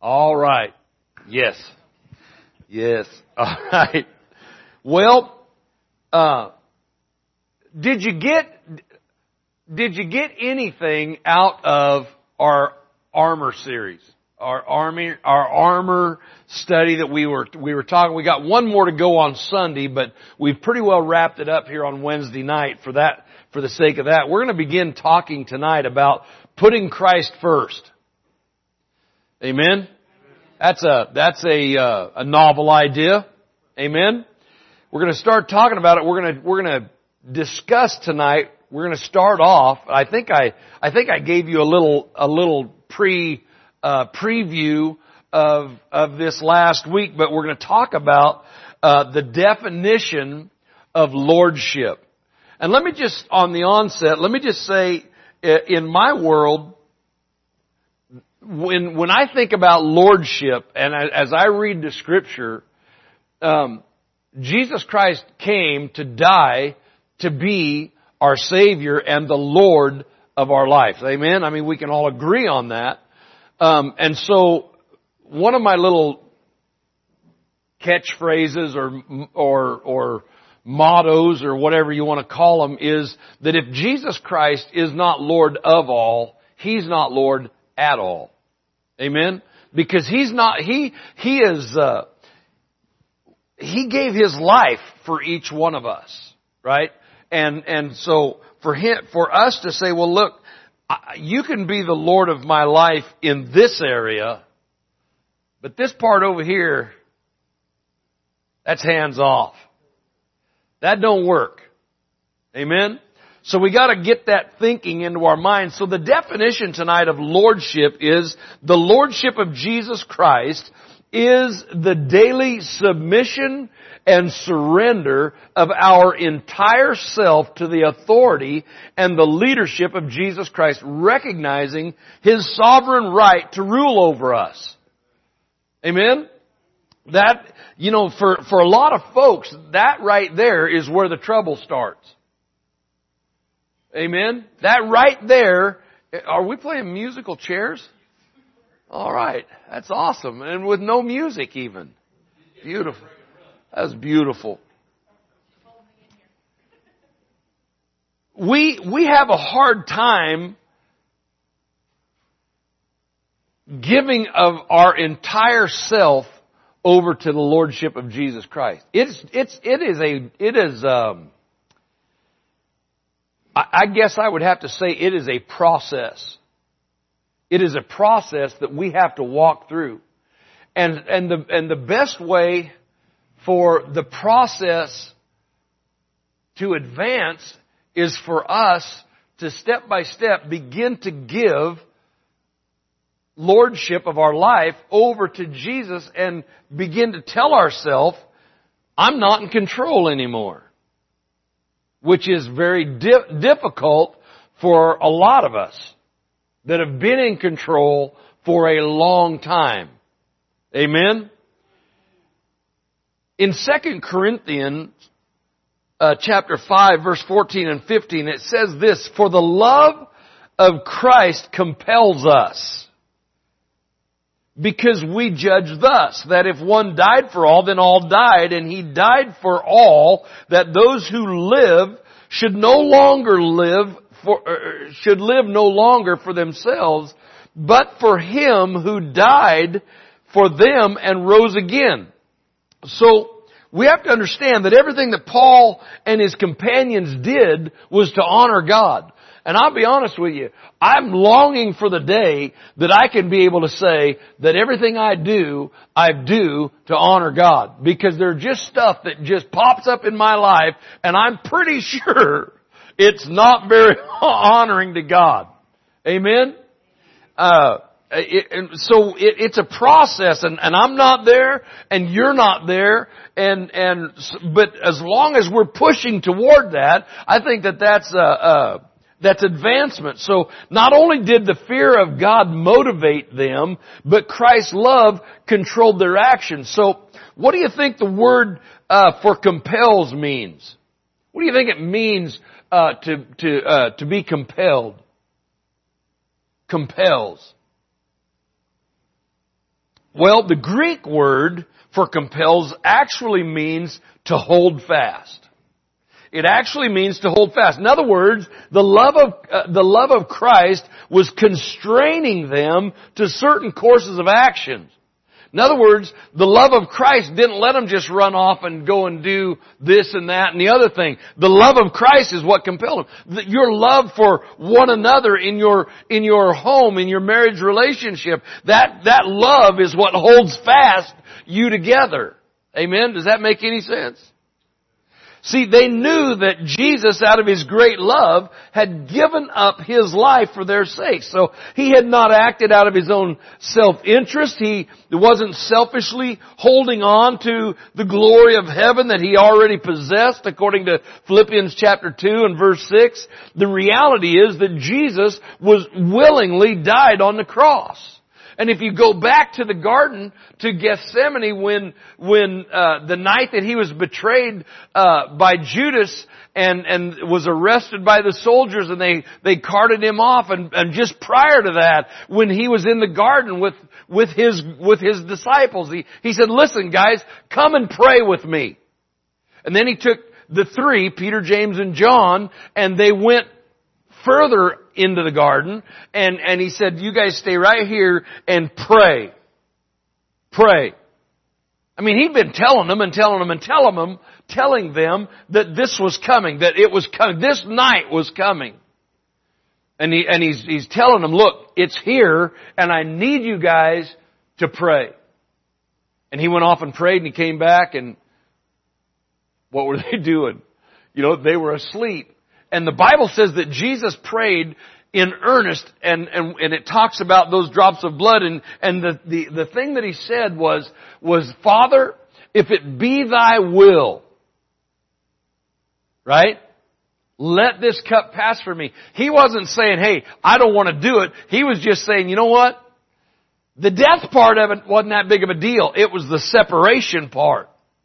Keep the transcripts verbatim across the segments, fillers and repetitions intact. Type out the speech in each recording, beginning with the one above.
All right. Yes. Yes. All right. Well, uh, did you get, did you get anything out of our armor series? Our army, our armor study that we were, we were talking, we got one more to go on Sunday, but we've pretty well wrapped it up here on Wednesday night for that, for the sake of that. We're going to begin talking tonight about putting Christ first. Amen? That's a, that's a, uh, a novel idea. Amen? We're going to start talking about it. We're going to, we're going to discuss tonight. We're going to start off. I think I, I think I gave you a little, a little pre, uh, preview of, of this last week, but we're going to talk about, uh, the definition of lordship. And let me just, on the onset, let me just say, in my world, When when I think about lordship, and as I read the Scripture, um, Jesus Christ came to die to be our Savior and the Lord of our life. Amen? I mean, we can all agree on that. Um, and so, one of my little catchphrases or or or mottos or whatever you want to call them is that if Jesus Christ is not Lord of all, He's not Lord at all. Amen? Because He's not, He, He is, uh, He gave His life for each one of us. Right? And, and so for Him, for us to say, well look, you can be the Lord of my life in this area, but this part over here, that's hands off. That don't work. Amen? So we got to get that thinking into our minds. So the definition tonight of lordship is the lordship of Jesus Christ is the daily submission and surrender of our entire self to the authority and the leadership of Jesus Christ, recognizing His sovereign right to rule over us. Amen? That, you know, for, for a lot of folks, that right there is where the trouble starts. Amen? That right there, are we playing musical chairs? All right. That's awesome. And with no music even. Beautiful. That was beautiful. We, we have a hard time giving of our entire self over to the lordship of Jesus Christ. It's, it's, it is a, it is, um, I guess I would have to say it is a process. It is a process that we have to walk through. And, and the, and the best way for the process to advance is for us to step by step begin to give lordship of our life over to Jesus and begin to tell ourselves, I'm not in control anymore. Which is very di- difficult for a lot of us that have been in control for a long time. Amen? In Second Corinthians uh, chapter five, verse fourteen and fifteen, it says this, for the love of Christ compels us, because we judge thus, that if one died for all, then all died, and He died for all, that those who live should no longer live for, uh, should live no longer for themselves, but for Him who died for them and rose again. So, we have to understand that everything that Paul and his companions did was to honor God. And I'll be honest with you, I'm longing for the day that I can be able to say that everything I do, I do to honor God. Because there's just stuff that just pops up in my life, and I'm pretty sure it's not very honoring to God. Amen? Uh, it, and so it, it's a process, and, and I'm not there, and you're not there, and and but as long as we're pushing toward that, I think that that's uh, uh That's advancement. So not only did the fear of God motivate them, but Christ's love controlled their actions. So what do you think the word uh, for compels means? What do you think it means uh, to to uh, to be compelled? Compels. Well, the Greek word for compels actually means to hold fast. It actually means to hold fast. In other words, the love of, uh, the love of Christ was constraining them to certain courses of actions. In other words, the love of Christ didn't let them just run off and go and do this and that and the other thing. The love of Christ is what compelled them. Your love for one another in your, in your home, in your marriage relationship, that, that love is what holds fast you together. Amen? Does that make any sense? See, they knew that Jesus, out of His great love, had given up His life for their sake. So He had not acted out of His own self-interest. He wasn't selfishly holding on to the glory of heaven that He already possessed, according to Philippians chapter two and verse six. The reality is that Jesus was willingly died on the cross. And if you go back to the garden, to Gethsemane, when, when, uh, the night that He was betrayed, uh, by Judas and, and was arrested by the soldiers and they, they carted Him off, and, and just prior to that, when He was in the garden with, with His, with His disciples, He, He said, listen guys, come and pray with me. And then He took the three, Peter, James, and John, and they went further into the garden, and, and He said, you guys stay right here and pray. Pray. I mean, He'd been telling them and telling them and telling them, telling them that this was coming, that it was coming, this night was coming. And he, and he's, he's telling them, look, it's here, and I need you guys to pray. And He went off and prayed, and He came back, and what were they doing? You know, they were asleep. And the Bible says that Jesus prayed in earnest, and, and, and it talks about those drops of blood, and, and the, the, the thing that He said was, was, Father, if it be Thy will, right? Let this cup pass from me. He wasn't saying, hey, I don't want to do it. He was just saying, you know what? The death part of it wasn't that big of a deal. It was the separation part.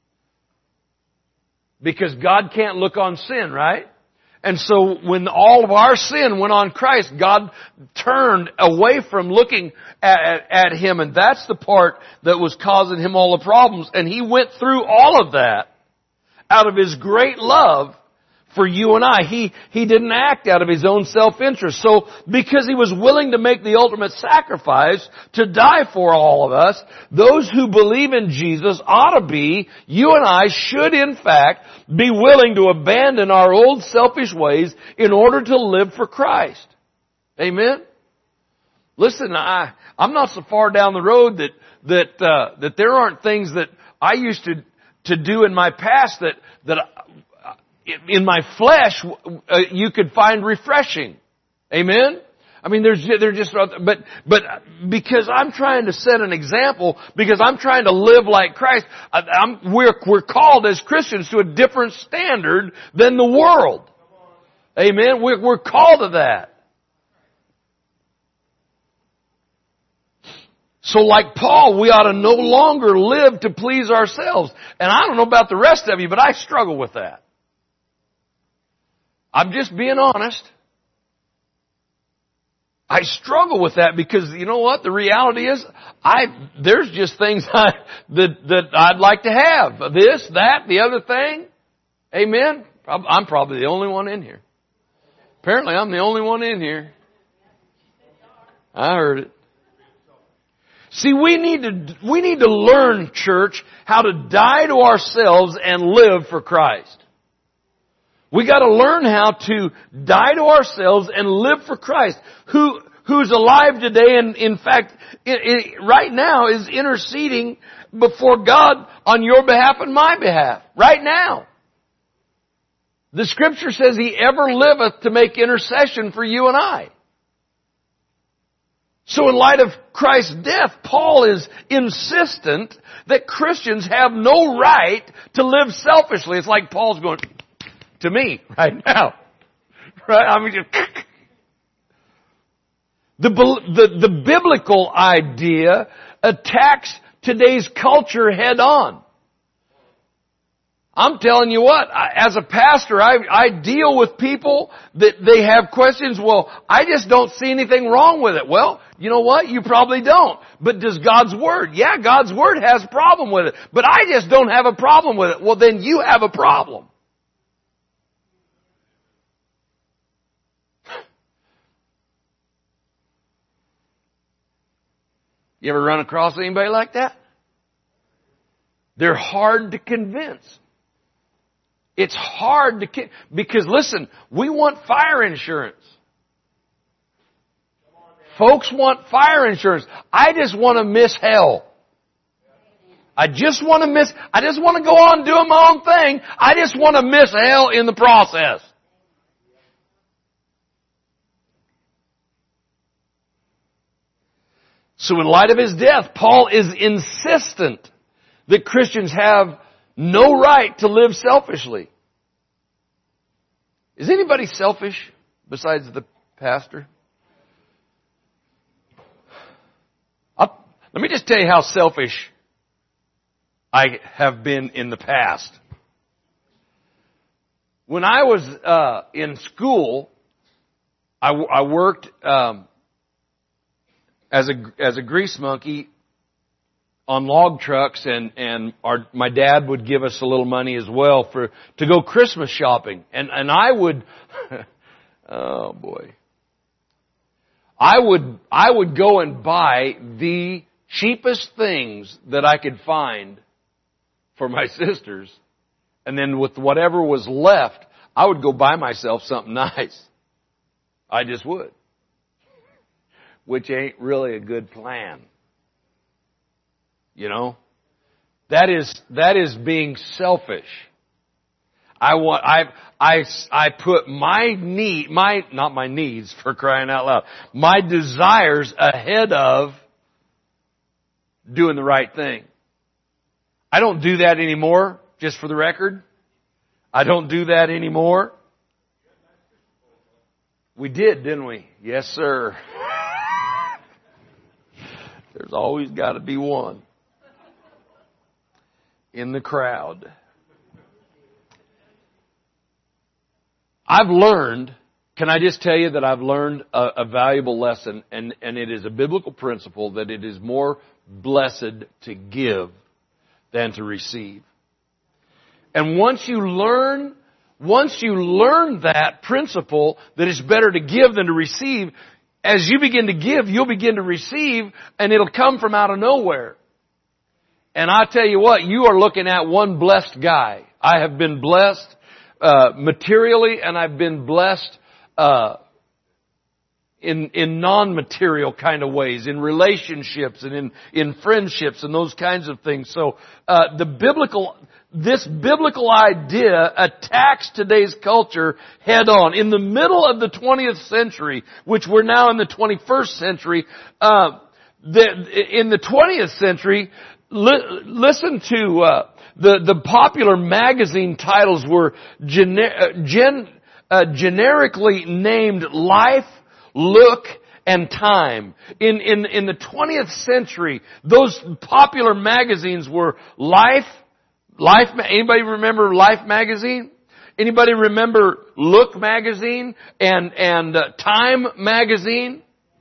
Because God can't look on sin, right? And so when all of our sin went on Christ, God turned away from looking at, at, at Him. And that's the part that was causing Him all the problems. And He went through all of that out of His great love for you and I. He, He didn't act out of His own self-interest. So because He was willing to make the ultimate sacrifice to die for all of us, those who believe in Jesus ought to be, you and I should in fact be willing to abandon our old selfish ways in order to live for Christ. Amen? Listen, I, I'm not so far down the road that, that, uh, that there aren't things that I used to, to do in my past that, that in my flesh, uh, you could find refreshing. Amen? I mean, there's, there's just, but, but because I'm trying to set an example, because I'm trying to live like Christ, I'm, we're, we're called as Christians to a different standard than the world. Amen? We're, we're called to that. So like Paul, we ought to no longer live to please ourselves. And I don't know about the rest of you, but I struggle with that. I'm just being honest. I struggle with that because, you know what, the reality is, I, there's just things I, that, that I'd like to have. This, that, the other thing. Amen? I'm probably the only one in here. Apparently I'm the only one in here. I heard it. See, we need to, we need to learn, church, how to die to ourselves and live for Christ. We got to learn how to die to ourselves and live for Christ, who who's alive today, and in fact, it, it, right now is interceding before God on your behalf and my behalf. Right now. The Scripture says He ever liveth to make intercession for you and I. So in light of Christ's death, Paul is insistent that Christians have no right to live selfishly. It's like Paul's going to me right now. Right? I mean, just, the, the, the biblical idea attacks today's culture head on. I'm telling you what, I, as a pastor, I, I deal with people that they have questions. Well, I just don't see anything wrong with it. Well, you know what? You probably don't. But does God's Word? Yeah, God's Word has a problem with it. But I just don't have a problem with it. Well, then you have a problem. You ever run across anybody like that? They're hard to convince. It's hard to, because listen, we want fire insurance. Folks want fire insurance. I just want to miss hell. I just want to miss, I just want to go on doing my own thing. I just want to miss hell in the process. So in light of his death, Paul is insistent that Christians have no right to live selfishly. Is anybody selfish besides the pastor? I'll, let me just tell you how selfish I have been in the past. When I was uh, in school, I, I worked um, as a as a grease monkey on log trucks, and and our my dad would give us a little money as well for to go Christmas shopping, and and I would oh boy I would I would go and buy the cheapest things that I could find for my sisters, and then with whatever was left, I would go buy myself something nice. I just would, which ain't really a good plan. You know, that is, that is being selfish. I want, I, I, I put my need, my, not my needs for crying out loud, my desires ahead of doing the right thing. I don't do that anymore, just for the record. I don't do that anymore. We did, didn't we? Yes, sir. There's always got to be one in the crowd. I've learned, can I just tell you that I've learned a, a valuable lesson, and, and it is a biblical principle that it is more blessed to give than to receive. And once you learn, once you learn that principle that it's better to give than to receive, as you begin to give, you'll begin to receive, and it'll come from out of nowhere. And I tell you what, you are looking at one blessed guy. I have been blessed uh, materially, and I've been blessed uh, in in non-material kind of ways, in relationships and in in friendships and those kinds of things. So uh, the biblical, this biblical idea attacks today's culture head on. In the middle of the twentieth century, which we're now in the twenty-first century, uh, the, in the twentieth century. Listen to uh, the the popular magazine titles were gener- gen- uh, generically named Life, Look, and Time. In in in the twentieth century, those popular magazines were Life. Life. Anybody remember Life magazine? Anybody remember Look magazine and and uh, Time magazine?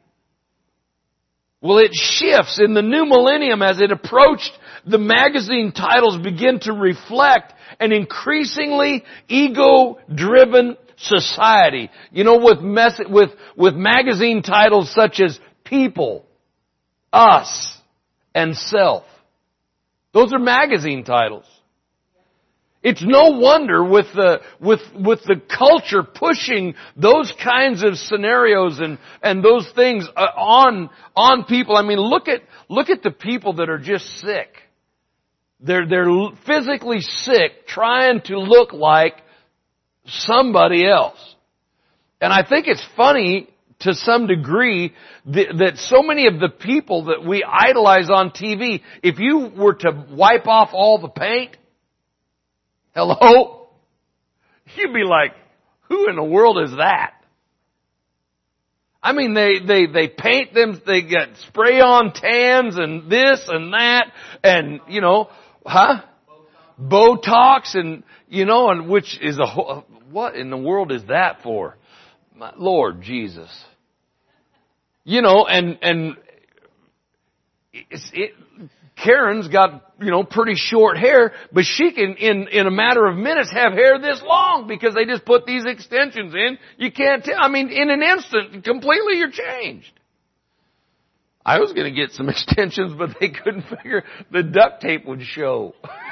Well, it shifts in the new millennium as it approached. The magazine titles begin to reflect an increasingly ego-driven society. You know, with mess- with with magazine titles such as People, Us, and Self. Those are magazine titles. It's no wonder with the, with, with the culture pushing those kinds of scenarios and, and those things on, on people. I mean, look at, look at the people that are just sick. They're, they're physically sick trying to look like somebody else. And I think it's funny to some degree that, that so many of the people that we idolize on T V, if you were to wipe off all the paint, hello? You'd be like, who in the world is that? I mean, they, they, they paint them, they get spray on tans and this and that and, you know, huh? Botox and, you know, and which is a whole, what in the world is that for? My Lord Jesus. You know, and, and it's, it, Karen's got, you know, pretty short hair, but she can, in, in a matter of minutes, have hair this long because they just put these extensions in. You can't tell. I mean, in an instant, completely you're changed. I was going to get some extensions, but they couldn't figure the duct tape would show.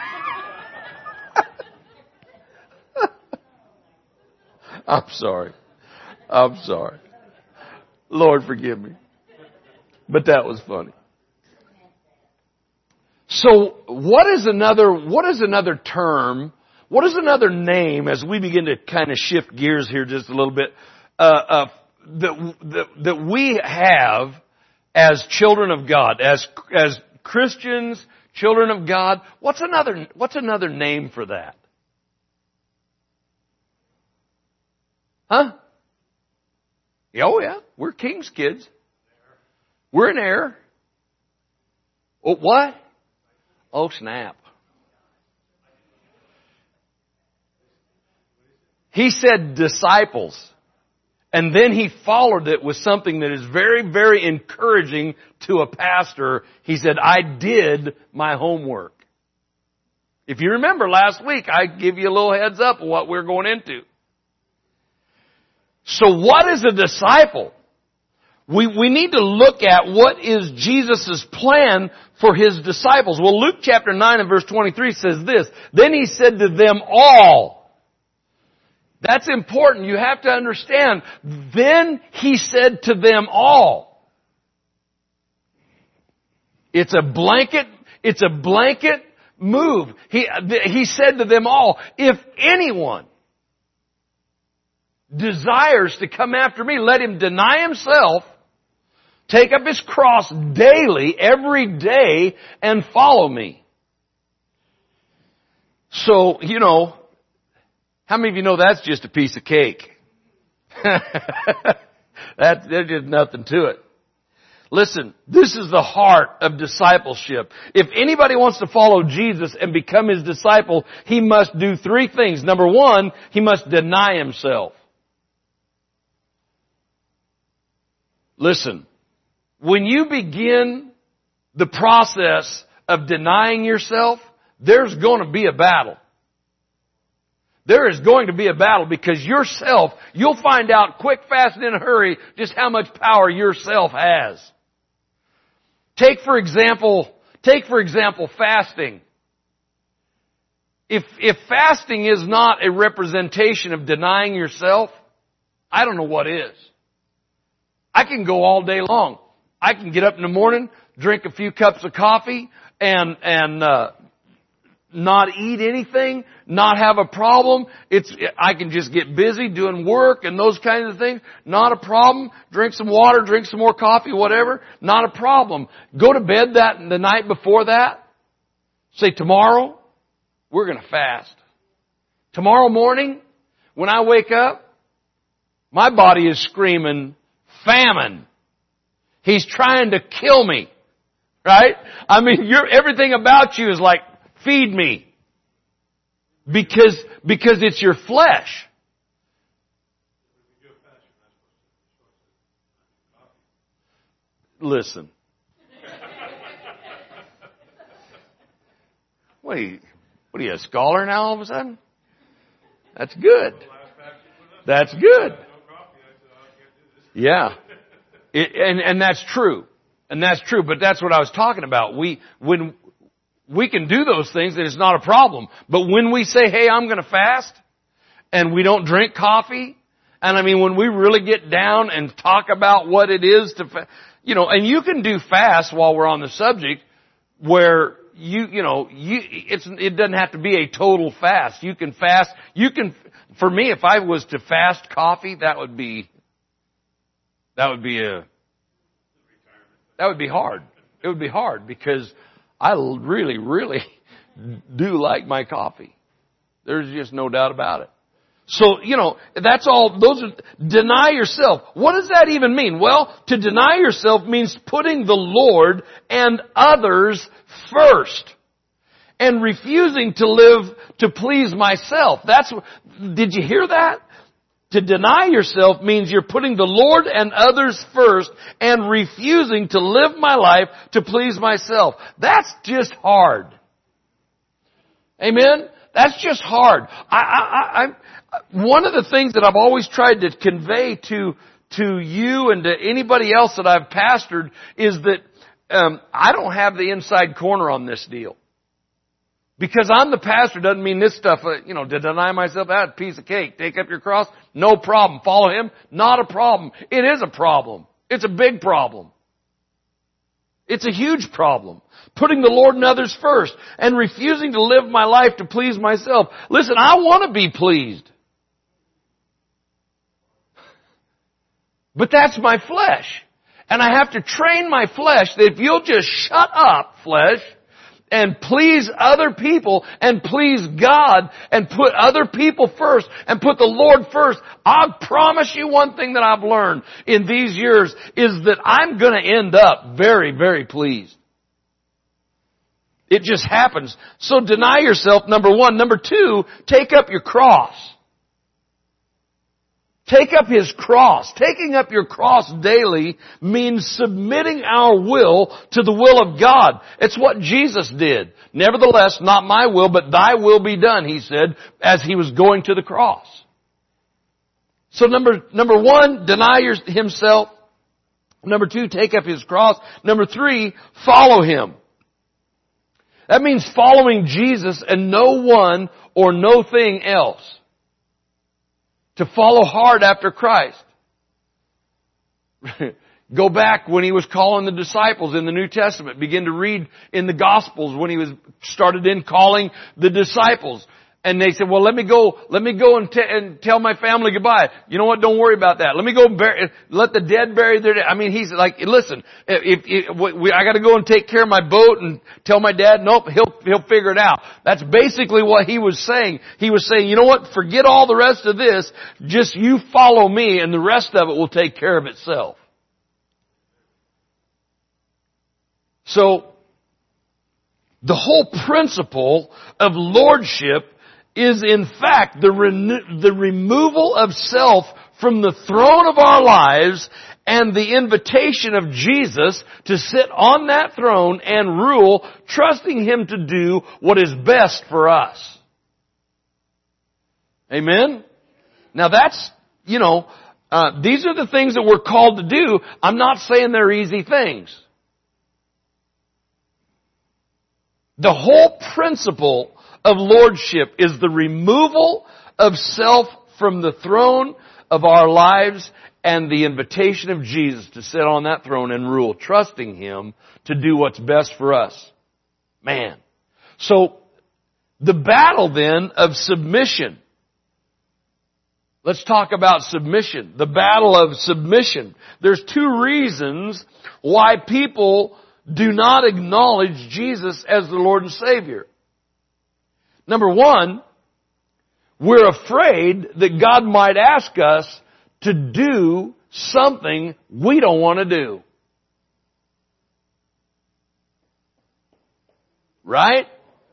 I'm sorry. I'm sorry. Lord, forgive me. But that was funny. So what is another, what is another term, what is another name as we begin to kind of shift gears here just a little bit, uh, uh, that, that, that we have as children of God, as, as Christians, children of God? What's another, what's another name for that? Huh? Oh yeah, we're king's kids. We're an heir. Oh, what? Oh, snap. He said disciples. And then he followed it with something that is very, very encouraging to a pastor. He said, I did my homework. If you remember last week, I gave you a little heads up of what we're going into. So what is a disciple? We, we need to look at what is Jesus' plan for His disciples. Well, Luke chapter nine and verse twenty-three says this, then He said to them all. That's important. You have to understand. Then He said to them all. It's a blanket, it's a blanket move. He, he said to them all, if anyone desires to come after me, let him deny himself, take up his cross daily, every day, and follow me. So, you know, how many of you know that's just a piece of cake? that, there's just nothing to it. Listen, this is the heart of discipleship. If anybody wants to follow Jesus and become His disciple, he must do three things. Number one, he must deny himself. Listen, when you begin the process of denying yourself, there's going to be a battle. There is going to be a battle because yourself, you'll find out quick, fast, and in a hurry just how much power yourself has. Take for example, take for example fasting. If, if fasting is not a representation of denying yourself, I don't know what is. I can go all day long. I can get up in the morning, drink a few cups of coffee, and and uh, not eat anything, not have a problem. It's I can just get busy doing work and those kinds of things. Not a problem. Drink some water, drink some more coffee, whatever. Not a problem. Go to bed that the night before that. Say tomorrow we're going to fast. Tomorrow morning when I wake up, my body is screaming famine. He's trying to kill me. Right? I mean, you're, everything about you is like, feed me. Because, because it's your flesh. Listen. What are you, what are you, a scholar now all of a sudden? That's good. That's good. Yeah. It, and, and that's true. And that's true, but that's what I was talking about. We, when, we can do those things and it's not a problem. But when we say, hey, I'm going to fast, and we don't drink coffee, and I mean, when we really get down and talk about what it is to, fa- you know, and you can do fast while we're on the subject, where you, you know, you, it's, it doesn't have to be a total fast. You can fast, you can, for me, if I was to fast coffee, that would be, that would be a, that would be hard. It would be hard because I really, really do like my coffee. There's just no doubt about it. So, you know, that's all, those are, deny yourself. What does that even mean? Well, to deny yourself means putting the Lord and others first. and refusing to live to please myself. That's, did you hear that? To deny yourself means you're putting the Lord and others first and refusing to live my life to please myself. That's just hard. Amen? That's just hard. I, I, I, one of the things that I've always tried to convey to, to you and to anybody else that I've pastored is that um, I don't have the inside corner on this deal. Because I'm the pastor doesn't mean this stuff, uh, you know, to deny myself, that's a piece of cake. Take up your cross, no problem. Follow Him, not a problem. It is a problem. It's a big problem. It's a huge problem. Putting the Lord and others first and refusing to live my life to please myself. Listen, I want to be pleased. But that's my flesh. And I have to train my flesh that if you'll just shut up, flesh, and please other people and please God and put other people first and put the Lord first. I promise you one thing that I've learned in these years is that I'm going to end up very, very pleased. It just happens. So deny yourself, number one. Number two, take up your cross. Take up His cross. Taking up your cross daily means submitting our will to the will of God. It's what Jesus did. Nevertheless, not my will, but thy will be done, He said, as He was going to the cross. So number, number one, deny your, Himself. Number two, take up His cross. Number three, follow Him. That means following Jesus and no one or no thing else. To follow hard after Christ. Go back when He was calling the disciples in the New Testament. Begin to read in the Gospels when He was started in calling the disciples. And they said, well, let me go, let me go and, t- and tell my family goodbye. You know what? Don't worry about that. Let me go bury, let the dead bury their dead. I mean, he's like, listen, if, if we, I got to go and take care of my boat and tell my dad, nope, he'll, he'll figure it out. That's basically what he was saying. He was saying, you know what? Forget all the rest of this. Just you follow me and the rest of it will take care of itself. So, the whole principle of lordship is in fact the, reno- the removal of self from the throne of our lives and the invitation of Jesus to sit on that throne and rule, trusting Him to do what is best for us. Amen? Now that's, you know, uh, these are the things that we're called to do. I'm not saying they're easy things. The whole principle of lordship is the removal of self from the throne of our lives and the invitation of Jesus to sit on that throne and rule, trusting Him to do what's best for us. Man. So, the battle then of submission. Let's talk about submission. The battle of submission. There's two reasons why people do not acknowledge Jesus as the Lord and Savior. Number one, we're afraid that God might ask us to do something we don't want to do. Right?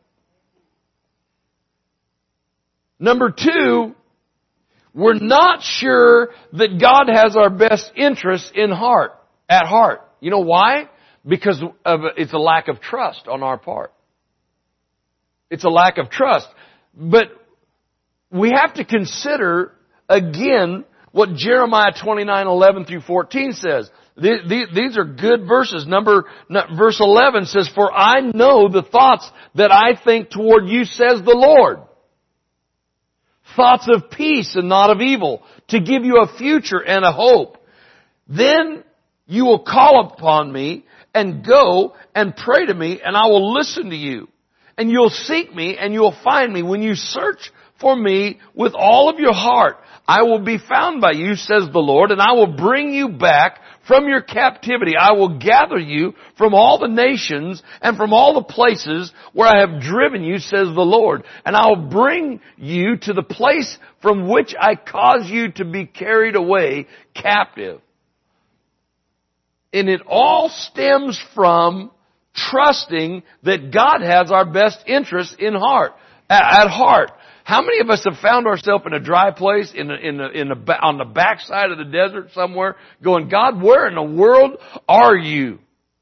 Number two, we're not sure that God has our best interests in heart, at heart. You know why? Because of, it's a lack of trust on our part. It's a lack of trust. But we have to consider again what Jeremiah twenty-nine eleven through fourteen says. These are good verses. Number, verse eleven says, for I know the thoughts that I think toward you, says the Lord. Thoughts of peace and not of evil, to give you a future and a hope. Then you will call upon me and go and pray to me, and I will listen to you. And you'll seek me and you'll find me. When you search for me with all of your heart, I will be found by you, says the Lord, and I will bring you back from your captivity. I will gather you from all the nations and from all the places where I have driven you, says the Lord. And I will bring you to the place from which I caused you to be carried away captive. And it all stems from trusting that God has our best interest in heart, at heart. How many of us have found ourselves in a dry place, in a, in a, in a, on the backside of the desert somewhere, going, God, where in the world are you?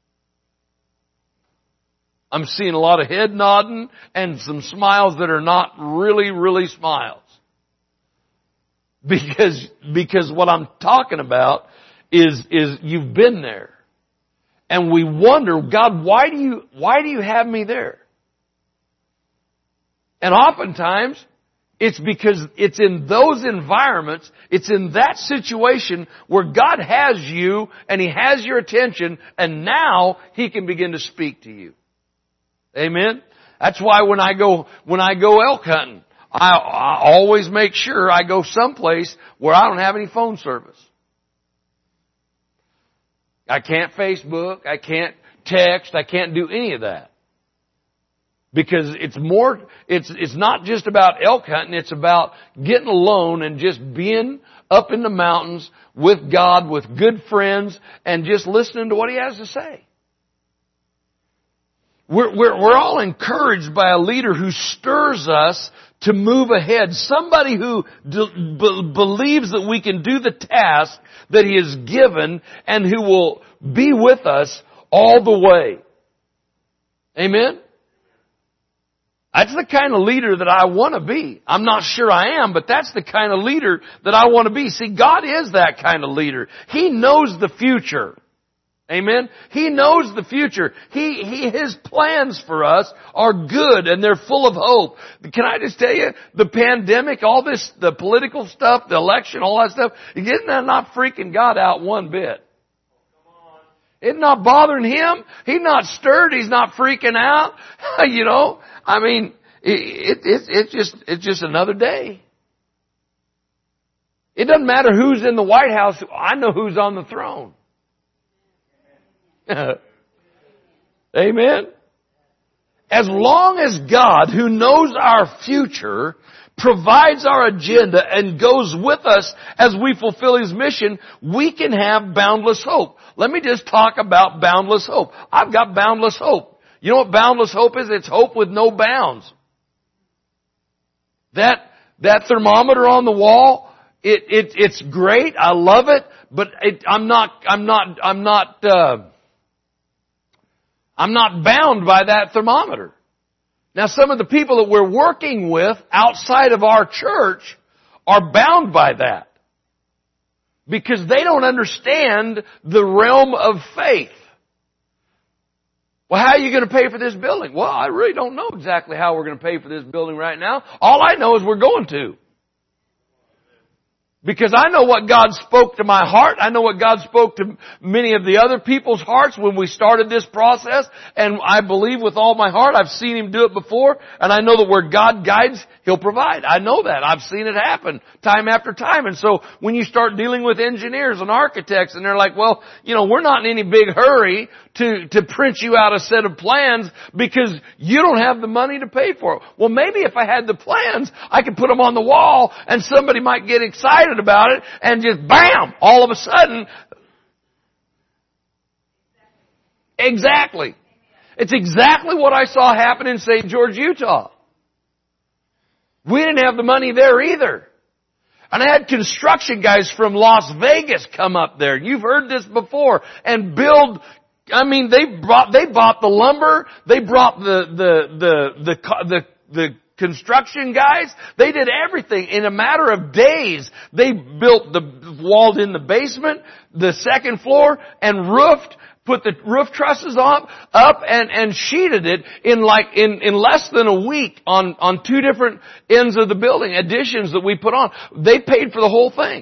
I'm seeing a lot of head nodding and some smiles that are not really, really smiles. Because, because what I'm talking about is, is you've been there. And we wonder, God, why do you, why do you have me there? And oftentimes, it's because it's in those environments, it's in that situation where God has you and He has your attention, and now He can begin to speak to you. Amen? That's why when I go, when I go elk hunting, I, I always make sure I go someplace where I don't have any phone service. I can't Facebook, I can't text, I can't do any of that. Because it's more, it's, it's not just about elk hunting, it's about getting alone and just being up in the mountains with God, with good friends, and just listening to what He has to say. We're, we're, we're all encouraged by a leader who stirs us to move ahead. Somebody who d- b- believes that we can do the task that He has given and who will be with us all the way. Amen? That's the kind of leader that I want to be. I'm not sure I am, but that's the kind of leader that I want to be. See, God is that kind of leader. He knows the future. Amen? He knows the future. He, he, His plans for us are good and they're full of hope. Can I just tell you, the pandemic, all this, the political stuff, the election, all that stuff, isn't that not freaking God out one bit? It's not bothering Him. He's not stirred. He's not freaking out. You know, I mean, it, it, it, it's just, it's just another day. It doesn't matter who's in the White House. I know who's on the throne. Amen. As long as God, who knows our future, provides our agenda and goes with us as we fulfill His mission, we can have boundless hope. Let me just talk about boundless hope. I've got boundless hope. You know what boundless hope is? It's hope with no bounds. That, that thermometer on the wall, it, it, it's great. I love it, but it, I'm not, I'm not, I'm not, uh, I'm not bound by that thermometer. Now, some of the people that we're working with outside of our church are bound by that because they don't understand the realm of faith. Well, how are you going to pay for this building? Well, I really don't know exactly how we're going to pay for this building right now. All I know is we're going to. Because I know what God spoke to my heart. I know what God spoke to many of the other people's hearts when we started this process. And I believe with all my heart, I've seen Him do it before. And I know that where God guides, He'll provide. I know that. I've seen it happen time after time. And so when you start dealing with engineers and architects and they're like, well, you know, we're not in any big hurry to, to print you out a set of plans because you don't have the money to pay for it. Well, maybe if I had the plans, I could put them on the wall and somebody might get excited about it and just bam, all of a sudden. Exactly. It's exactly what I saw happen in Saint George, Utah. We didn't have the money there either. And I had construction guys from Las Vegas come up there. You've heard this before. And build, I mean, they brought, they bought the lumber. They brought the, the, the, the, the, the construction guys. They did everything in a matter of days. They built the, walled in the basement, the second floor, and roofed, put the roof trusses up, up and, and sheeted it in like, in, in less than a week on, on two different ends of the building, additions that we put on. They paid for the whole thing.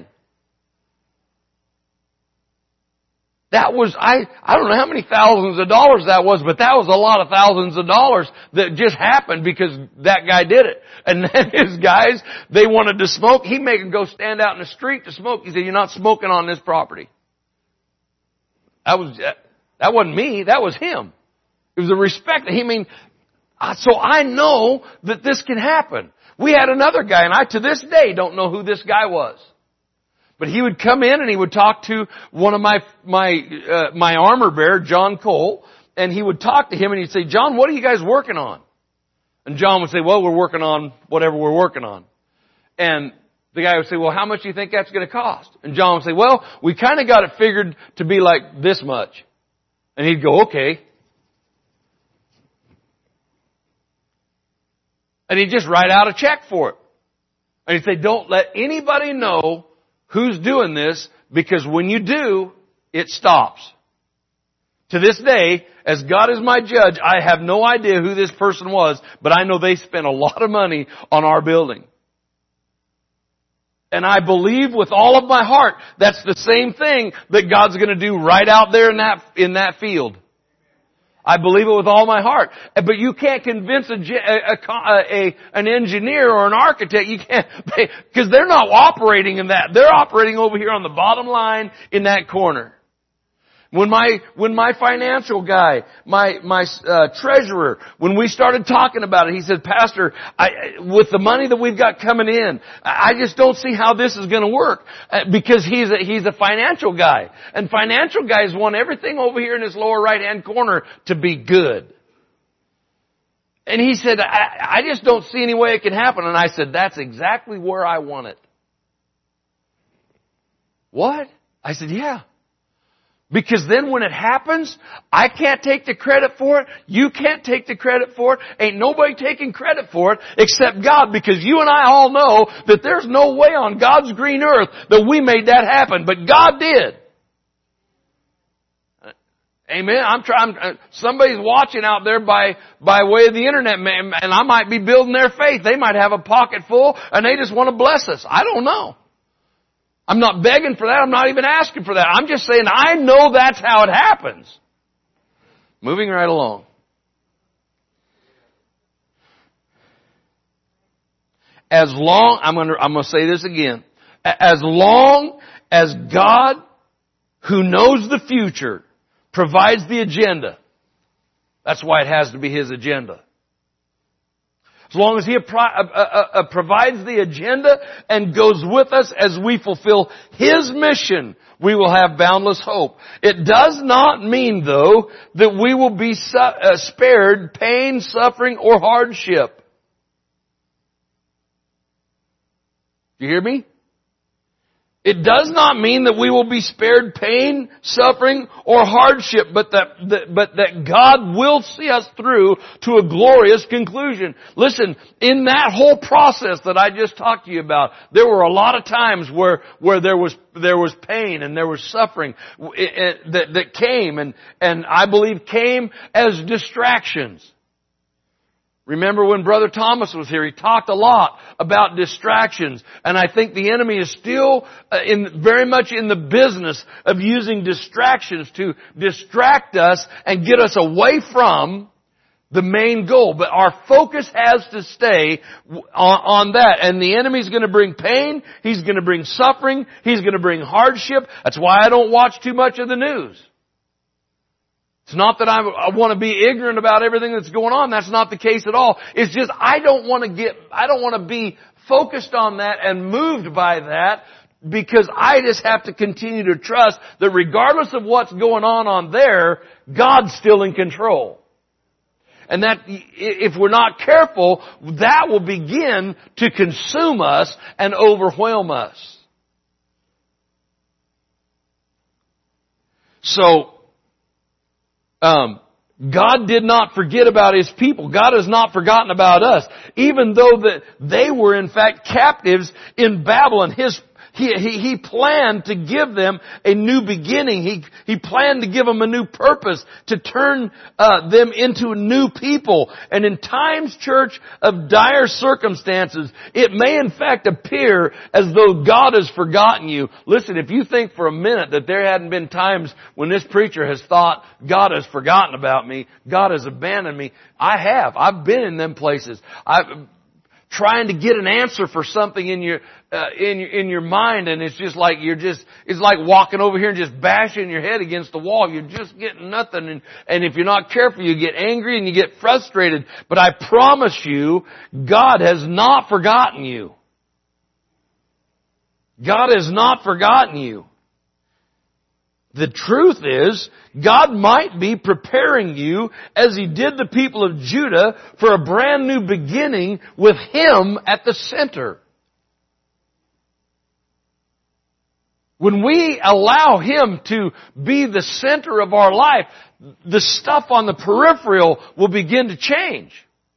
That was, I, I don't know how many thousands of dollars that was, but that was a lot of thousands of dollars that just happened because that guy did it. And then his guys, they wanted to smoke. He made them go stand out in the street to smoke. He said, you're not smoking on this property. That was, that wasn't me. That was him. It was a respect. He mean, so I know that this can happen. We had another guy, and I to this day don't know who this guy was. But he would come in and he would talk to one of my, my, uh, my armor bearer, John Cole, and he would talk to him and he'd say, John, what are you guys working on? And John would say, well, we're working on whatever we're working on. And the guy would say, well, how much do you think that's going to cost? And John would say, well, we kind of got it figured to be like this much. And he'd go, okay. And he'd just write out a check for it. And he'd say, don't let anybody know who's doing this, because when you do, it stops. To this day, as God is my judge, I have no idea who this person was, but I know they spent a lot of money on our building. And I believe with all of my heart that's the same thing that God's going to do right out there in that, in that field. I believe it with all my heart. But you can't convince a, a, a, a an engineer or an architect. You can't, because they're not operating in that. They're operating over here on the bottom line in that corner. When my, when my financial guy, my, my, uh, treasurer, when we started talking about it, he said, Pastor, I, with the money that we've got coming in, I just don't see how this is going to work. Uh, because he's a, he's a financial guy. And financial guys want everything over here in his lower right hand corner to be good. And he said, I, I just don't see any way it can happen. And I said, that's exactly where I want it. What? I said, yeah. Because then when it happens, I can't take the credit for it. You can't take the credit for it. Ain't nobody taking credit for it except God, because you and I all know that there's no way on God's green earth that we made that happen, but God did. Amen. I'm trying, somebody's watching out there by, by way of the internet, and I might be building their faith. They might have a pocket full and they just want to bless us. I don't know. I'm not begging for that. I'm not even asking for that. I'm just saying I know that's how it happens. Moving right along. As long, I'm going to, I'm going to say this again. As long as God, who knows the future, provides the agenda, that's why it has to be His agenda. As long as He uh, uh, uh, provides the agenda and goes with us as we fulfill His mission, we will have boundless hope. It does not mean, though, that we will be su- uh, spared pain, suffering, or hardship. Do you hear me? It does not mean that we will be spared pain, suffering, or hardship, but that, that, but that God will see us through to a glorious conclusion. Listen, in that whole process that I just talked to you about, there were a lot of times where, where there was, there was pain and there was suffering that, that came and, and I believe came as distractions. Remember when Brother Thomas was here, he talked a lot about distractions. And I think the enemy is still uh, in, very much in the business of using distractions to distract us and get us away from the main goal. But our focus has to stay on, on that. And the enemy's going to bring pain. He's going to bring suffering. He's going to bring hardship. That's why I don't watch too much of the news. It's not that I, I want to be ignorant about everything that's going on. That's not the case at all. It's just I don't want to get, I don't want to be focused on that and moved by that, because I just have to continue to trust that regardless of what's going on on there, God's still in control. And that if we're not careful, that will begin to consume us and overwhelm us. So, Um, God did not forget about His people. God has not forgotten about us. Even though that they were in fact captives in Babylon, His He, he, he planned to give them a new beginning. He, he planned to give them a new purpose, to turn uh, them into new people. And in times, church, of dire circumstances, it may in fact appear as though God has forgotten you. Listen, if you think for a minute that there hadn't been times when this preacher has thought, God has forgotten about me, God has abandoned me, I have. I've been in them places. I've trying to get an answer for something in your uh, in your in your mind, and it's just like you're just it's like walking over here and just bashing your head against the wall. You're just getting nothing, and and if you're not careful, you get angry and you get frustrated. But I promise you, God has not forgotten you. God has not forgotten you. The truth is, God might be preparing you, as He did the people of Judah, for a brand new beginning with Him at the center. When we allow Him to be the center of our life, the stuff on the peripheral will begin to change.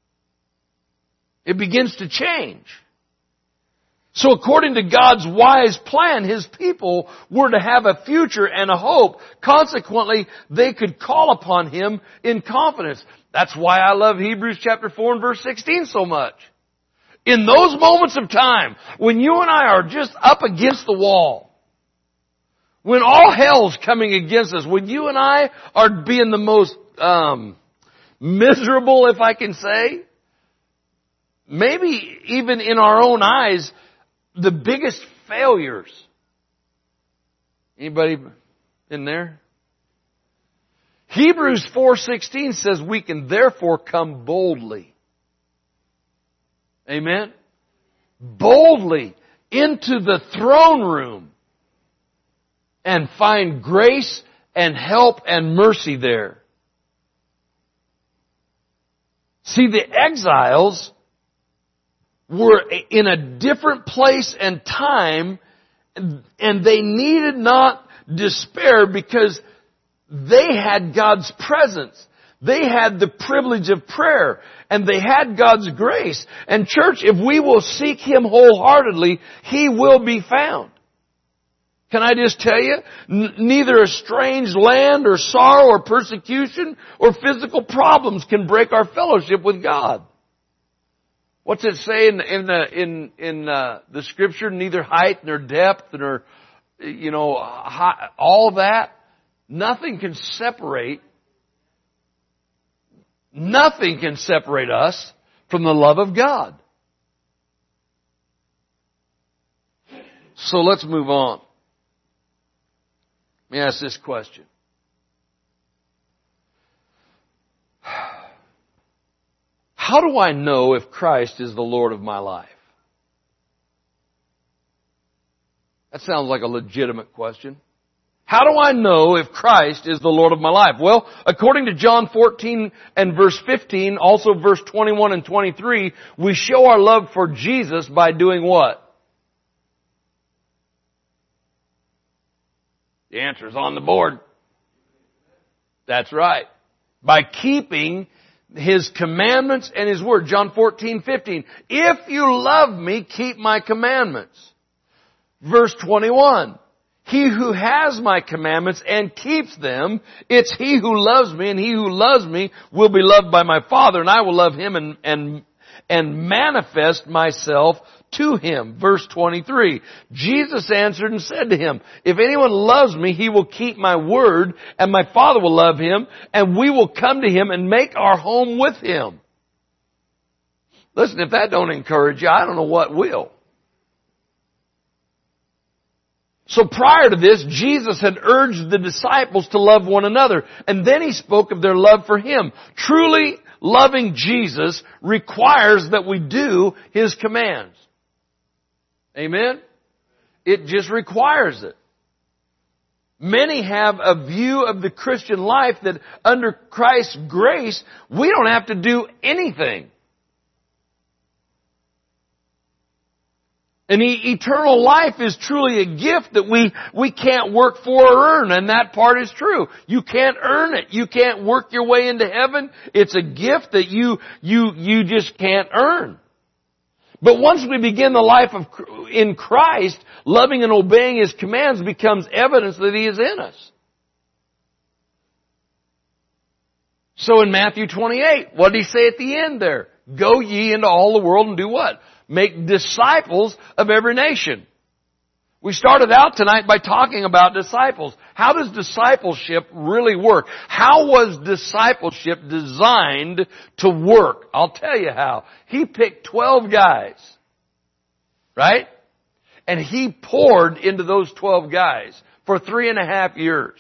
It begins to change. So according to God's wise plan, His people were to have a future and a hope. Consequently, they could call upon Him in confidence. That's why I love Hebrews chapter four and verse sixteen so much. In those moments of time, when you and I are just up against the wall, when all hell's coming against us, when you and I are being the most um, miserable, if I can say, maybe even in our own eyes, the biggest failures. Anybody in there? Hebrews four sixteen says we can therefore come boldly. Amen? Boldly into the throne room and find grace and help and mercy there. See, the exiles were in a different place and time, and they needed not despair because they had God's presence. They had the privilege of prayer, and they had God's grace. And church, if we will seek Him wholeheartedly, He will be found. Can I just tell you, n- neither a strange land or sorrow or persecution or physical problems can break our fellowship with God. What's it say in in the in in uh, the Scripture? Neither height nor depth nor you know high, all that. Nothing can separate. Nothing can separate us from the love of God. So let's move on. Let me ask this question. How do I know if Christ is the Lord of my life? That sounds like a legitimate question. How do I know if Christ is the Lord of my life? Well, according to John fourteen and verse fifteen, also verse twenty-one and twenty-three, we show our love for Jesus by doing what? The answer is on the board. That's right. By keeping His commandments and His word. John fourteen fifteen. If you love me, keep my commandments. Verse twenty-one. He who has my commandments and keeps them, it's he who loves me, and he who loves me will be loved by my Father, and I will love him and, and, and manifest myself to him. Verse twenty-three. Jesus answered and said to him, if anyone loves me, he will keep my word, and my Father will love him, and we will come to him and make our home with him. Listen, if that don't encourage you, I don't know what will. So prior to this, Jesus had urged the disciples to love one another, and then He spoke of their love for Him. Truly loving Jesus requires that we do His commands. Amen? It just requires it. Many have a view of the Christian life that under Christ's grace, we don't have to do anything. And eternal life is truly a gift that we, we can't work for or earn, and that part is true. You can't earn it. You can't work your way into heaven. It's a gift that you, you, you just can't earn. But once we begin the life of, in Christ, loving and obeying His commands becomes evidence that He is in us. So in Matthew twenty-eight, what did He say at the end there? Go ye into all the world and do what? Make disciples of every nation. We started out tonight by talking about disciples. How does discipleship really work? How was discipleship designed to work? I'll tell you how. He picked twelve guys, right? And He poured into those twelve guys for three and a half years.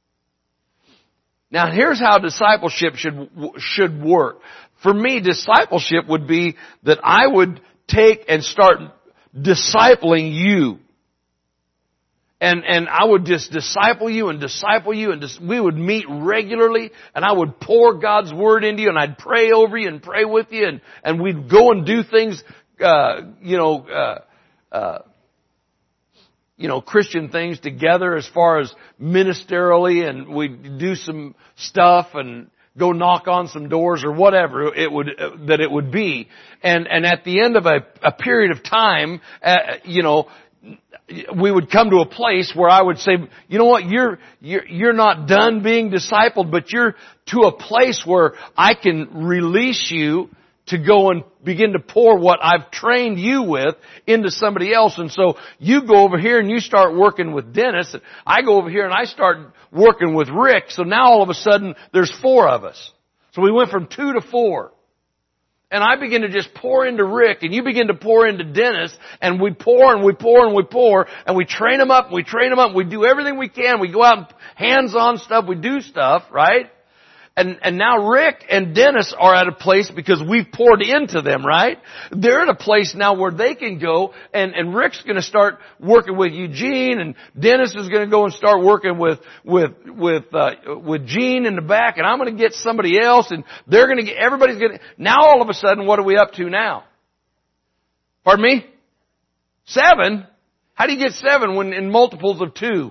Now here's how discipleship should, should work. For me, discipleship would be that I would take and start discipling you. And, and I would just disciple you and disciple you and dis- we would meet regularly and I would pour God's Word into you and I'd pray over you and pray with you and, and we'd go and do things, uh, you know, uh, uh, you know, Christian things together as far as ministerially, and we'd do some stuff and go knock on some doors or whatever it would, uh, that it would be. And, and at the end of a, a period of time, uh, you know, we would come to a place where I would say, you know what, you're, you're, you're not done being discipled, but you're to a place where I can release you to go and begin to pour what I've trained you with into somebody else. And so you go over here and you start working with Dennis. And I go over here and I start working with Rick. So now all of a sudden there's four of us. So we went from two to four. And I begin to just pour into Rick and you begin to pour into Dennis and we pour and we pour and we pour and we train them up and we train them up and we do everything we can. We go out and hands-on stuff. We do stuff, right? And, and now Rick and Dennis are at a place because we've poured into them, right? They're at a place now where they can go and, and Rick's going to start working with Eugene and Dennis is going to go and start working with, with, with, uh, with Gene in the back and I'm going to get somebody else and they're going to get, everybody's going to, now all of a sudden what are we up to now? Pardon me? Seven? How do you get seven when in multiples of two?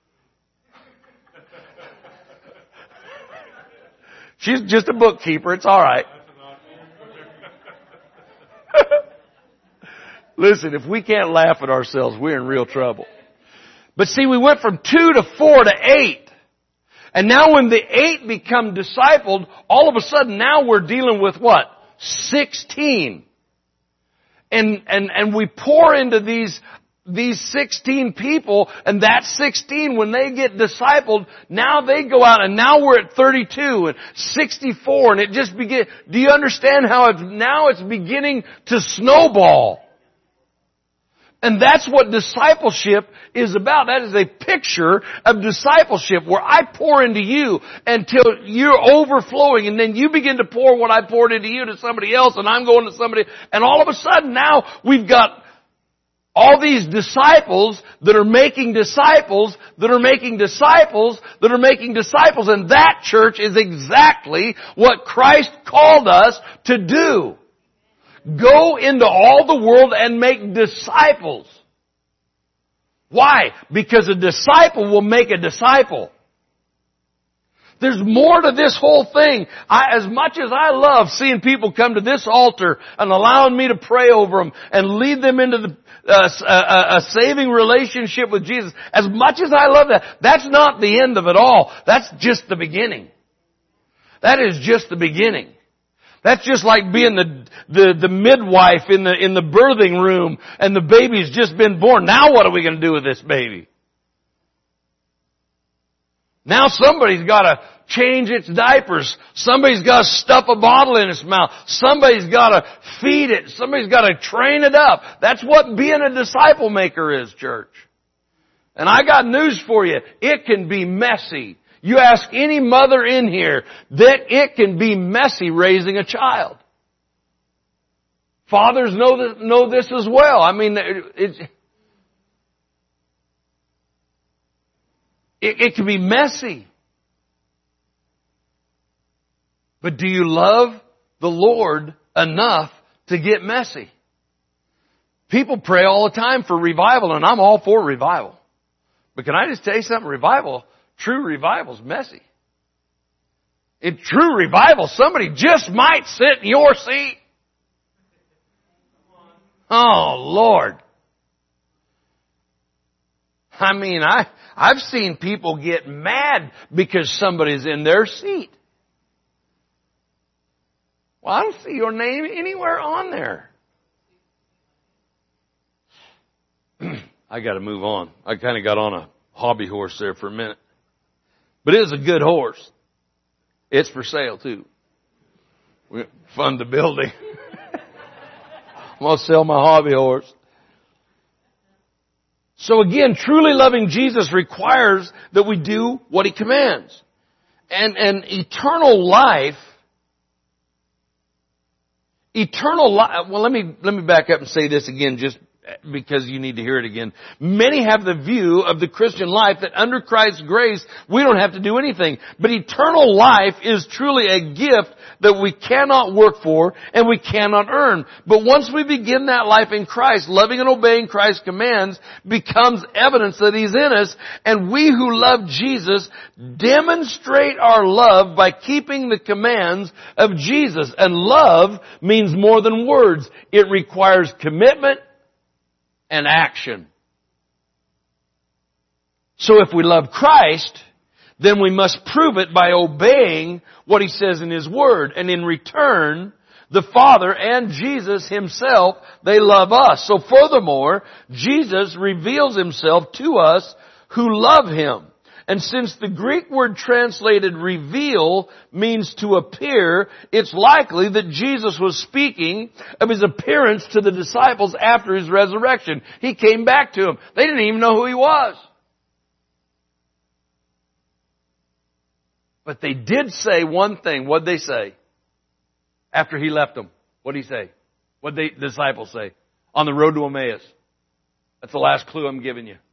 She's just a bookkeeper. It's all right. Listen, if we can't laugh at ourselves, we're in real trouble. But see, we went from two to four to eight. And now when the eight become discipled, all of a sudden now we're dealing with what? Sixteen. And, and, and we pour into these These sixteen people, and that sixteen, when they get discipled, now they go out, and now we're at thirty-two and sixty-four, and it just begin. Do you understand how it's, now it's beginning to snowball? And that's what discipleship is about. That is a picture of discipleship where I pour into you until you're overflowing, and then you begin to pour what I poured into you to somebody else, and I'm going to somebody, and all of a sudden now we've got all these disciples that are making disciples, that are making disciples, that are making disciples. And that, church, is exactly what Christ called us to do. Go into all the world and make disciples. Why? Because a disciple will make a disciple. There's more to this whole thing. I, as much as I love seeing people come to this altar and allowing me to pray over them and lead them into the, uh, a, a saving relationship with Jesus, as much as I love that, that's not the end of it all. That's just the beginning. That is just the beginning. That's just like being the, the, the midwife in the, in the birthing room and the baby's just been born. Now what are we going to do with this baby? Now somebody's got to change its diapers. Somebody's got to stuff a bottle in its mouth. Somebody's got to feed it. Somebody's got to train it up. That's what being a disciple maker is, church. And I got news for you. It can be messy. You ask any mother in here that it can be messy raising a child. Fathers know this, know this as well. I mean, it's, it, it can be messy. But do you love the Lord enough to get messy? People pray all the time for revival, and I'm all for revival. But can I just tell you something? Revival, true revival is messy. In true revival, somebody just might sit in your seat. Oh, Lord. I mean, I, I've seen people get mad because somebody's in their seat. Well, I don't see your name anywhere on there. I got to move on. I kind of got on a hobby horse there for a minute. But it is a good horse. It's for sale, too. We fund the building. I'm going to sell my hobby horse. So again, truly loving Jesus requires that we do what He commands. And, and eternal life, eternal life, well let me, let me back up and say this again just because you need to hear it again. Many have the view of the Christian life that under Christ's grace, we don't have to do anything. But eternal life is truly a gift that we cannot work for and we cannot earn. But once we begin that life in Christ, loving and obeying Christ's commands becomes evidence that He's in us, and we who love Jesus demonstrate our love by keeping the commands of Jesus. And love means more than words. It requires commitment and action. So if we love Christ, then we must prove it by obeying what He says in His Word. And in return, the Father and Jesus Himself, they love us. So furthermore, Jesus reveals Himself to us who love Him. And since the Greek word translated reveal means to appear, it's likely that Jesus was speaking of His appearance to the disciples after His resurrection. He came back to them. They didn't even know who He was. But they did say one thing. What'd they say? After He left them. What'd He say? What'd the disciples say? On the road to Emmaus. That's the last clue I'm giving you.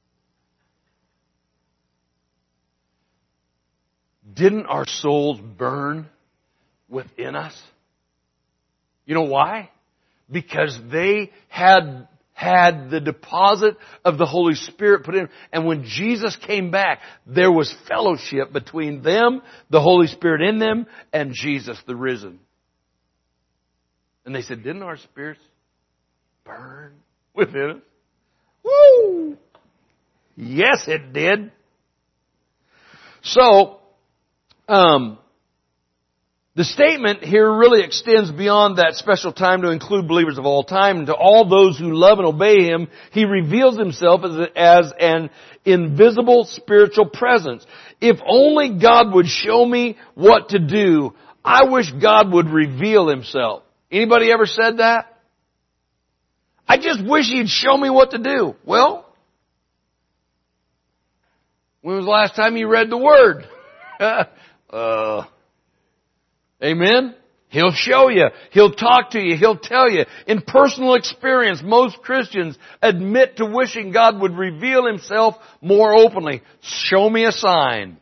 Didn't our souls burn within us? You know why? Because they had had the deposit of the Holy Spirit put in. And when Jesus came back, there was fellowship between them, the Holy Spirit in them, and Jesus the risen. And they said, didn't our spirits burn within us? Woo! Yes, it did. So, Um, the statement here really extends beyond that special time to include believers of all time. And to all those who love and obey Him, He reveals Himself as, a, as an invisible spiritual presence. If only God would show me what to do, I wish God would reveal Himself. Anybody ever said that? I just wish He'd show me what to do. Well, when was the last time you read the Word? Uh, amen? He'll show you. He'll talk to you. He'll tell you. In personal experience, most Christians admit to wishing God would reveal Himself more openly. Show me a sign.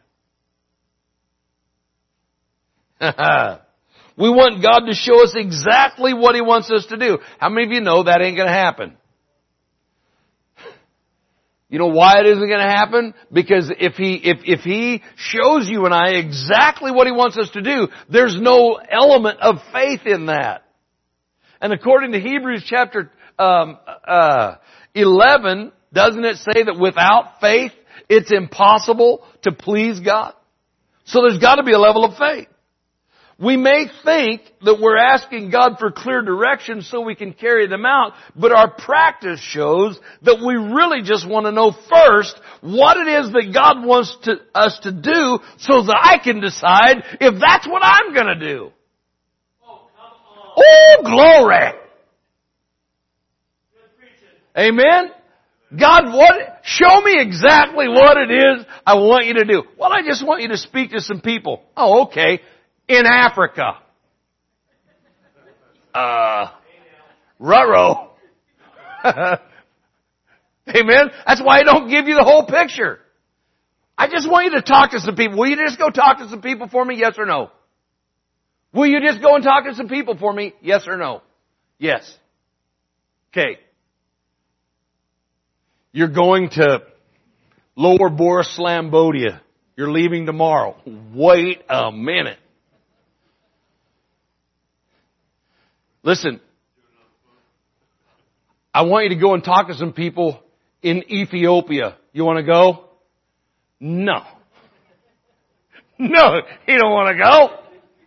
We want God to show us exactly what He wants us to do. How many of you know that ain't going to happen? You know why it isn't going to happen? Because if He, if, if He shows you and I exactly what He wants us to do, there's no element of faith in that. And according to Hebrews chapter, um, uh, eleven, doesn't it say that without faith, it's impossible to please God? So there's got to be a level of faith. We may think that we're asking God for clear direction so we can carry them out, but our practice shows that we really just want to know first what it is that God wants to, us to do so that I can decide if that's what I'm going to do. Oh, come on. Oh, glory! Amen? God, what, show me exactly what it is I want you to do. Well, I just want you to speak to some people. Oh, okay. In Africa. Uh, ruh-roh. Amen? That's why I don't give you the whole picture. I just want you to talk to some people. Will you just go talk to some people for me? Yes or no? Will you just go and talk to some people for me? Yes or no? Yes. Okay. You're going to Lower Boris Slambodia. You're leaving tomorrow. Wait a minute. Listen, I want you to go and talk to some people in Ethiopia. You want to go? No. No, he don't want to go.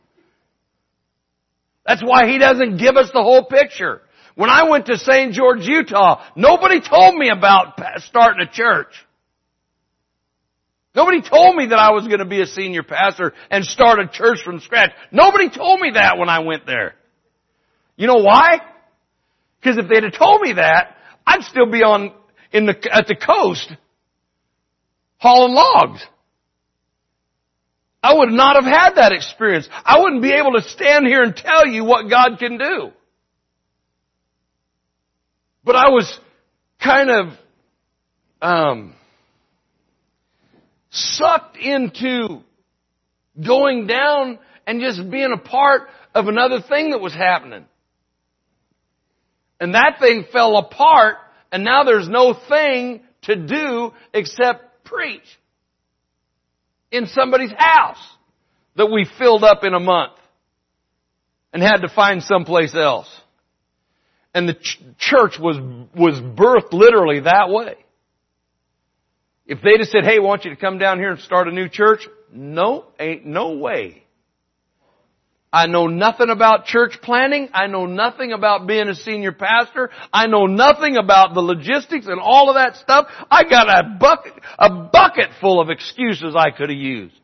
That's why he doesn't give us the whole picture. When I went to Saint George, Utah, nobody told me about starting a church. Nobody told me that I was going to be a senior pastor and start a church from scratch. Nobody told me that when I went there. You know why? Because if they'd have told me that, I'd still be on in the at the coast hauling logs. I would not have had that experience. I wouldn't be able to stand here and tell you what God can do. But I was kind of um, sucked into going down and just being a part of another thing that was happening. And that thing fell apart, and now there's no thing to do except preach in somebody's house that we filled up in a month and had to find someplace else. And the ch- church was was birthed literally that way. If they'd have said, hey, I want you to come down here and start a new church, no, ain't no way. I know nothing about church planning. I know nothing about being a senior pastor. I know nothing about the logistics and all of that stuff. I got a bucket, a bucket full of excuses I could have used.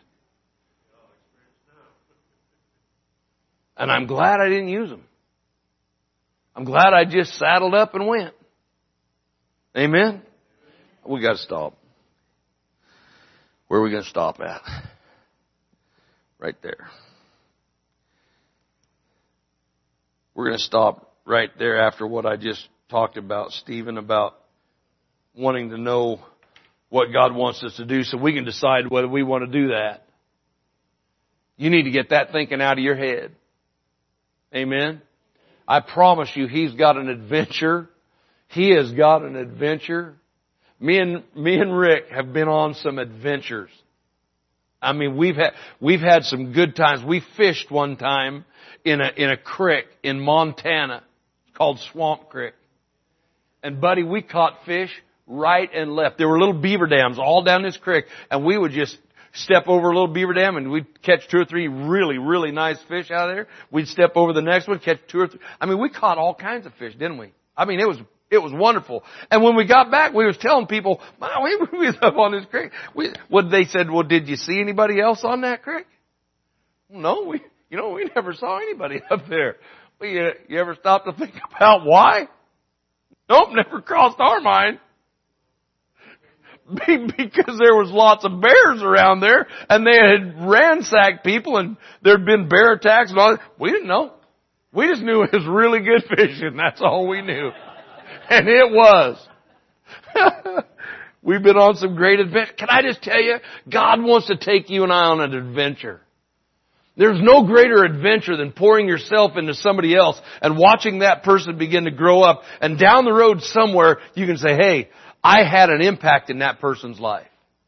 And I'm glad I didn't use them. I'm glad I just saddled up and went. Amen? We got to stop. Where are we going to stop at? Right there. We're going to stop right there after what I just talked about, Stephen, about wanting to know what God wants us to do so we can decide whether we want to do that. You need to get that thinking out of your head. Amen? I promise you, He's got an adventure. He has got an adventure. Me and, me and Rick have been on some adventures. I mean, we've had, we've had some good times. We fished one time in a, in a creek in Montana called Swamp Creek. And buddy, we caught fish right and left. There were little beaver dams all down this creek, and we would just step over a little beaver dam and we'd catch two or three really, really nice fish out of there. We'd step over the next one, catch two or three. I mean, we caught all kinds of fish, didn't we? I mean, it was, it was wonderful. And when we got back, we was telling people, wow, we, we was up on this creek. We, what they said, well, did you see anybody else on that creek? No, we, you know, we never saw anybody up there. Well, you, you ever stop to think about why? Nope, never crossed our mind. Because there was lots of bears around there, and they had ransacked people, and there'd been bear attacks and all that. We didn't know. We just knew it was really good fishing. That's all we knew. And it was. We've been on some great adventures. Can I just tell you, God wants to take you and I on an adventure. There's no greater adventure than pouring yourself into somebody else and watching that person begin to grow up. And down the road somewhere, you can say, hey, I had an impact in that person's life.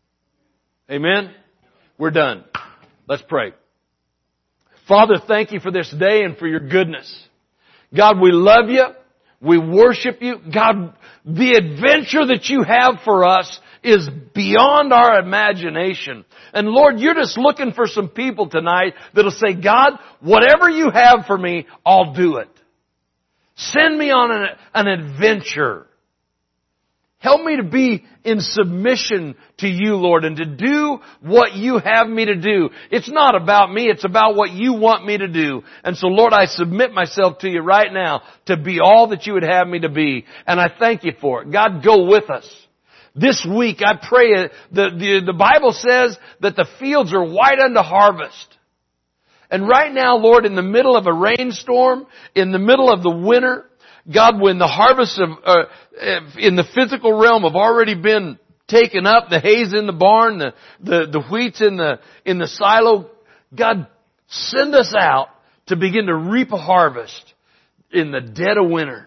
Amen? We're done. Let's pray. Father, thank you for this day and for your goodness. God, we love you. We worship you. God, the adventure that you have for us is beyond our imagination. And Lord, you're just looking for some people tonight that'll say, God, whatever you have for me, I'll do it. Send me on an, an adventure. Help me to be in submission to you, Lord, and to do what you have me to do. It's not about me, it's about what you want me to do. And so, Lord, I submit myself to you right now to be all that you would have me to be. And I thank you for it. God, go with us. This week, I pray, the, the, the Bible says that the fields are white unto harvest. And right now, Lord, in the middle of a rainstorm, in the middle of the winter, God, when the harvests of, uh, in the physical realm have already been taken up, the hay's in the barn, the, the, the wheat's in the, in the silo, God, send us out to begin to reap a harvest in the dead of winter.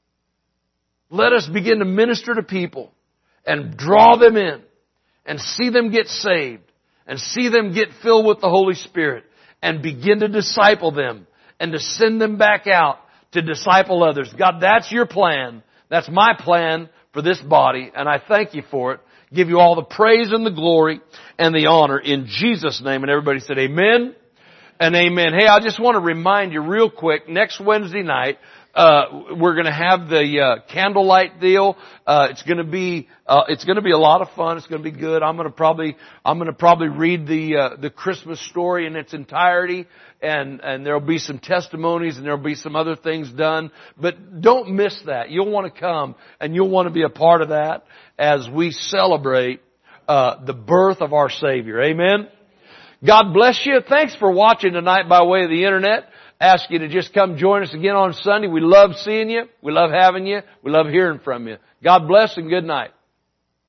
Let us begin to minister to people and draw them in and see them get saved and see them get filled with the Holy Spirit and begin to disciple them and to send them back out to disciple others. God, that's your plan. That's my plan for this body, and I thank you for it. Give you all the praise and the glory and the honor in Jesus' name. And everybody said amen and amen. Hey, I just want to remind you real quick, next Wednesday night, Uh, we're going to have the uh, candlelight deal. Uh, it's going to be uh, it's going to be a lot of fun. It's going to be good. I'm going to probably I'm going to probably read the uh, the Christmas story in its entirety, and and there'll be some testimonies and there'll be some other things done. But don't miss that. You'll want to come and you'll want to be a part of that as we celebrate uh, the birth of our Savior. Amen. God bless you. Thanks for watching tonight by way of the internet. ask you to just come join us again on Sunday. We love seeing you. We love having you. We love hearing from you. God bless and good night.